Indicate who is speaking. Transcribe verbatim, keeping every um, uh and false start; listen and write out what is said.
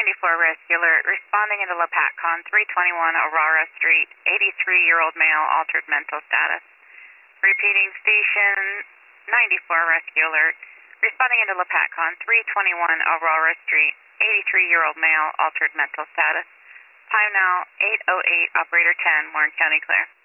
Speaker 1: ninety-four Rescue Alert, responding into LaPatCon, three twenty-one Aurora Street, eighty-three-year-old male, altered mental status. Repeating, station ninety-four Rescue Alert, responding into LaPatCon, three twenty-one Aurora Street, eighty-three-year-old male, altered mental status. Time now, eight oh eight, Operator ten, Warren County clear.